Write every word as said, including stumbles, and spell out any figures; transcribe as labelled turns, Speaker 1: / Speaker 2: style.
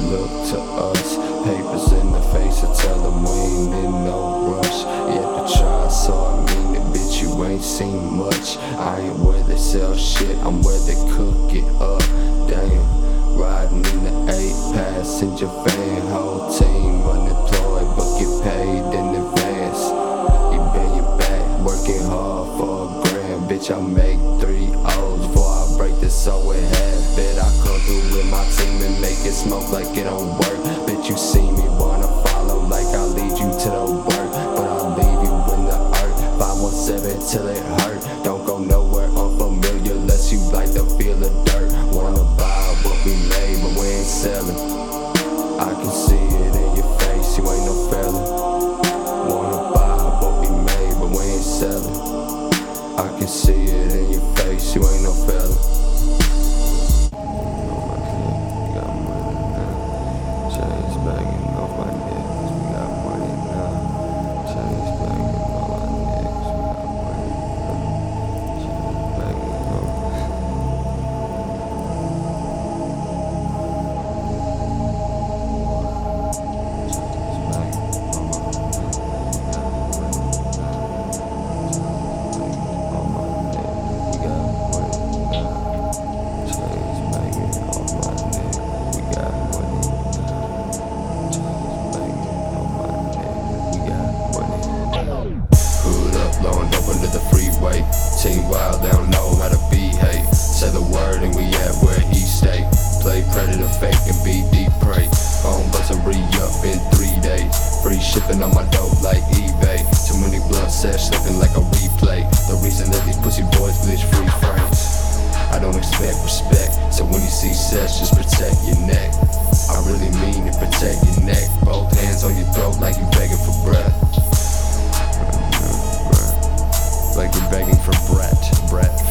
Speaker 1: look to us. Papers in the face, I tell them we ain't in no rush. You have to try, so I mean it, bitch, you ain't seen much. I ain't where they sell shit, I'm where they cook it up. Damn, riding in the eight passenger van, whole team unemployed but get paid in advance. You bend your back, working hard for a grand, bitch, I make three O's before I break this so in half. Bet I come through with my team and make it smoke like it don't work. Bitch, you see me, wanna follow like I lead you to the work, but I'll leave you in the earth. five one seven till it hurt. Don't go nowhere unfamiliar unless you like the feel of dirt. Wanna buy what we made, but we ain't selling. I can see it in your face, you ain't no felon. Wanna buy what we made, but we ain't selling. I can see it in your face, you ain't no felon. Blowing up under the freeway. Team wild, they don't know how to behave. Say the word and we at where he stay. Play predator, fake and be deep prey. Phone bust and re-up in three days. Free shipping on my dope like eBay. Too many blunt sets looking like a replay. The reason that these pussy boys glitch free frames. I don't expect respect, so when you see sex, just protect your neck. I really mean to protect your neck. Both hands on your throat like you begging for breath. Like you're begging for Brett, Brett.